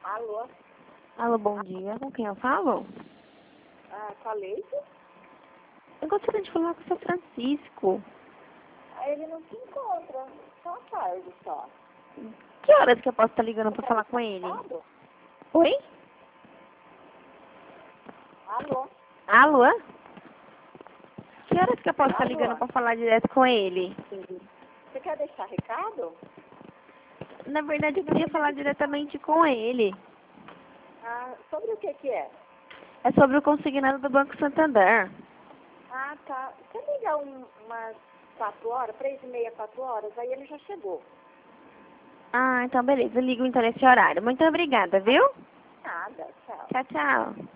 Alô? Alô, bom dia. Com quem eu falo? Com a Leite? Eu gostaria de falar com o seu Francisco. Ele não se encontra. Só à tarde, só. Que horas que eu posso estar ligando para falar com ele? Alô? Oi? Alô? Alô? Que horas que eu posso estar Alô? ligando para falar direto com ele? Você quer deixar recado? Na verdade, eu queria falar diretamente com ele. Sobre o que é? É sobre o consignado do Banco Santander. Tá. Você liga umas 4 horas, 3h30, 4 horas, aí ele já chegou. Então beleza. Eu ligo então nesse horário. Muito obrigada, viu? Nada, tchau. Tchau, tchau.